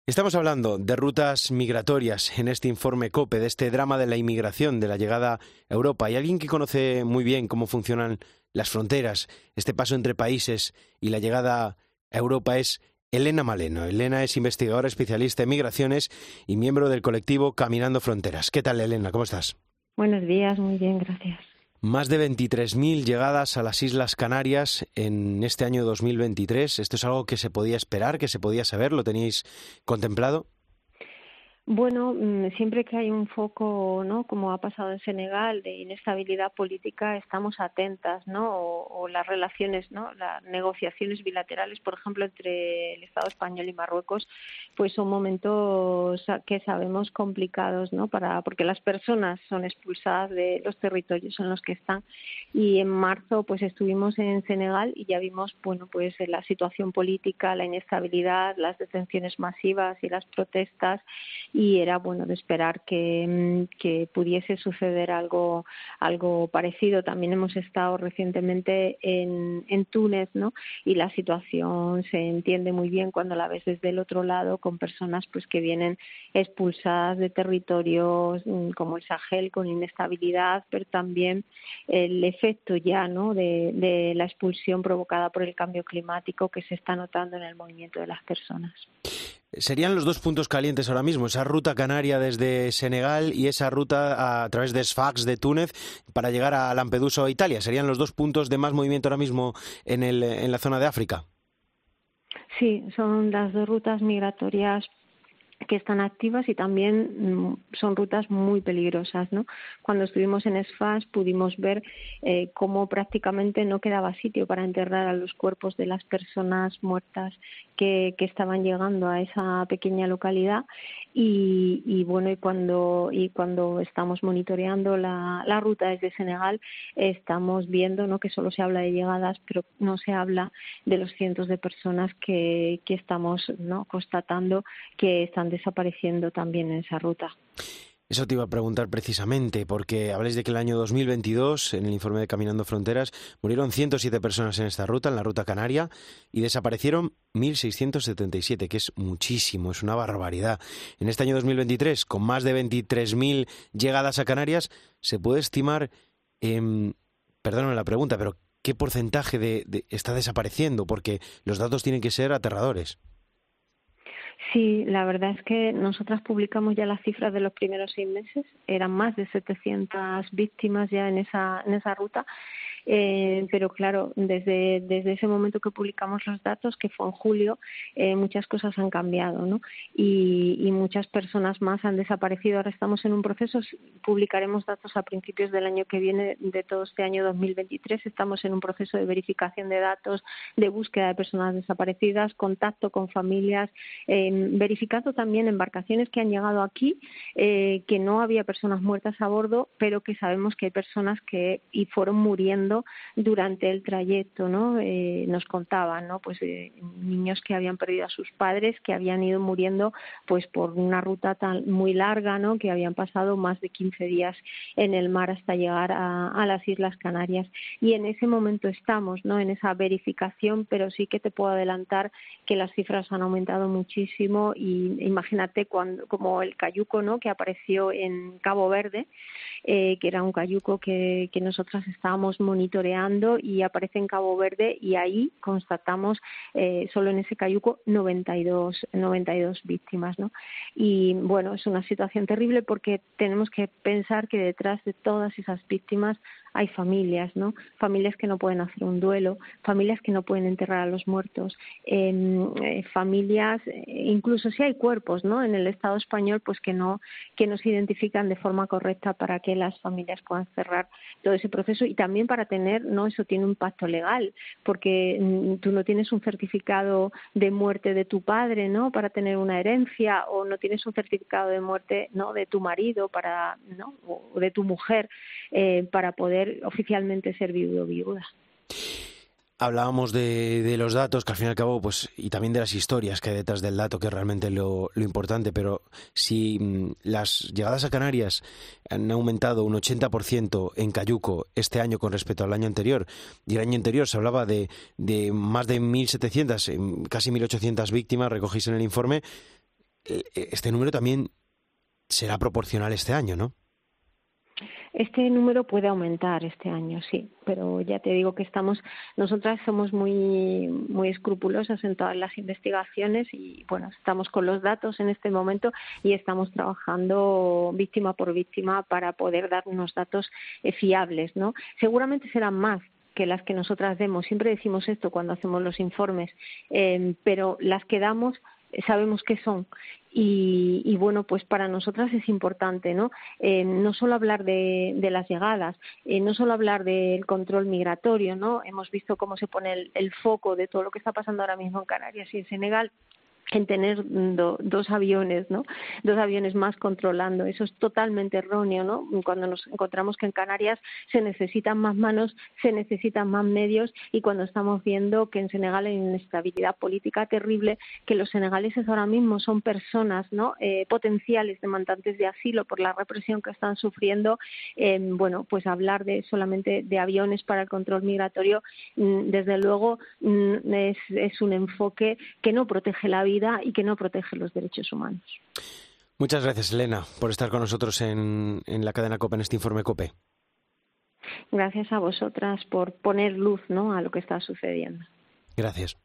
Estamos hablando de rutas migratorias en este informe COPE, de este drama de la inmigración, de la llegada a Europa. Y alguien que conoce muy bien cómo funcionan las fronteras, este paso entre países y la llegada a Europa es Elena Maleno. Elena es investigadora especialista en migraciones y miembro del colectivo Caminando Fronteras. ¿Qué tal, Elena? ¿Cómo estás? Buenos días, muy bien, gracias. Más de 23.000 llegadas a las Islas Canarias en este año 2023. ¿Esto es algo que se podía esperar, que se podía saber? ¿Lo teníais contemplado? Bueno, siempre que hay un foco, ¿no?, como ha pasado en Senegal, de inestabilidad política, estamos atentas, ¿no? O las relaciones, ¿no?, las negociaciones bilaterales, por ejemplo, entre el Estado español y Marruecos, pues son momentos que sabemos complicados, ¿no?, porque las personas son expulsadas de los territorios en los que están. Y en marzo, pues estuvimos en Senegal y ya vimos, bueno, pues la situación política, la inestabilidad, las detenciones masivas y las protestas. Y era bueno de esperar que pudiese suceder algo parecido. También hemos estado recientemente en Túnez, ¿no? Y la situación se entiende muy bien cuando la ves desde el otro lado, con personas pues que vienen expulsadas de territorios como el Sahel, con inestabilidad, pero también el efecto ya, ¿no?, de la expulsión provocada por el cambio climático que se está notando en el movimiento de las personas. Serían los dos puntos calientes ahora mismo, esa ruta canaria desde Senegal y esa ruta a través de Sfax de Túnez para llegar a Lampedusa o Italia. ¿Serían los dos puntos de más movimiento ahora mismo en la zona de África? Sí, son las dos rutas migratorias que están activas y también son rutas muy peligrosas, ¿no? Cuando estuvimos en Sfax pudimos ver cómo prácticamente no quedaba sitio para enterrar a los cuerpos de las personas muertas que estaban llegando a esa pequeña localidad y cuando estamos monitoreando la ruta desde Senegal estamos viendo, ¿no?, que solo se habla de llegadas, pero no se habla de los cientos de personas que estamos, ¿no?, constatando que están desapareciendo también en esa ruta. Eso te iba a preguntar precisamente, porque habláis de que el año 2022, en el informe de Caminando Fronteras, murieron 107 personas en esta ruta, en la ruta canaria, y desaparecieron 1.677, que es muchísimo, es una barbaridad. En este año 2023, con más de 23.000 llegadas a Canarias, se puede estimar, perdóname la pregunta, pero ¿qué porcentaje está desapareciendo? Porque los datos tienen que ser aterradores. Sí, la verdad es que nosotras publicamos ya las cifras de los primeros 6 meses. Eran más de 700 víctimas ya en esa ruta. Pero claro, desde ese momento que publicamos los datos, que fue en julio, muchas cosas han cambiado, ¿no? Y muchas personas más han desaparecido. Ahora estamos en un proceso, publicaremos datos a principios del año que viene, de todo este año 2023. Estamos en un proceso de verificación de datos, de búsqueda de personas desaparecidas, contacto con familias, verificando también embarcaciones que han llegado aquí, que no había personas muertas a bordo, pero que sabemos que hay personas que fueron muriendo durante el trayecto, ¿no? Nos contaban, ¿no?, pues niños que habían perdido a sus padres, que habían ido muriendo pues por una ruta tan muy larga, ¿no?, que habían pasado más de 15 días en el mar hasta llegar a las Islas Canarias. Y en ese momento estamos, ¿no?, en esa verificación, pero sí que te puedo adelantar que las cifras han aumentado muchísimo. Y imagínate como el cayuco, ¿no?, que apareció en Cabo Verde, que era un cayuco que nosotras estábamos monitoreando y aparece en Cabo Verde, y ahí constatamos solo en ese cayuco 92 víctimas, ¿no? Y bueno, es una situación terrible porque tenemos que pensar que detrás de todas esas víctimas hay familias, ¿no? Familias que no pueden hacer un duelo, familias que no pueden enterrar a los muertos, familias, incluso si hay cuerpos, ¿no?, en el Estado español, pues que no se identifican de forma correcta para que las familias puedan cerrar todo ese proceso y también para tener, ¿no?, eso tiene un impacto legal, porque tú no tienes un certificado de muerte de tu padre, ¿no?, para tener una herencia, o no tienes un certificado de muerte, ¿no?, de tu marido para, ¿no?, o de tu mujer, para poder oficialmente ser viudo o viuda. Hablábamos de los datos, que al fin y al cabo, pues, y también de las historias que hay detrás del dato, que es realmente lo importante, pero si las llegadas a Canarias han aumentado un 80% en cayuco este año con respecto al año anterior, y el año anterior se hablaba de más de 1.700, casi 1.800 víctimas, recogéis en el informe, este número también será proporcional este año, ¿no? Este número puede aumentar este año, sí, pero ya te digo que nosotras somos muy escrupulosas en todas las investigaciones y bueno, estamos con los datos en este momento y estamos trabajando víctima por víctima para poder dar unos datos fiables, ¿no? Seguramente serán más que las que nosotras demos. Siempre decimos esto cuando hacemos los informes, pero las que damos sabemos qué son. Y bueno, pues para nosotras es importante, ¿no? No solo hablar de las llegadas, no solo hablar del control migratorio, ¿no? Hemos visto cómo se pone el foco de todo lo que está pasando ahora mismo en Canarias y en Senegal, en tener dos aviones, ¿no? Dos aviones más controlando. Eso es totalmente erróneo, ¿no? Cuando nos encontramos que en Canarias se necesitan más manos, se necesitan más medios y cuando estamos viendo que en Senegal hay inestabilidad política terrible, que los senegaleses ahora mismo son personas, ¿no? Potenciales demandantes de asilo por la represión que están sufriendo, bueno, pues hablar solamente de aviones para el control migratorio, desde luego es un enfoque que no protege la vida y que no protege los derechos humanos. Muchas gracias, Elena, por estar con nosotros en la cadena COPE, en este informe COPE. Gracias a vosotras por poner luz, ¿no?, a lo que está sucediendo. Gracias.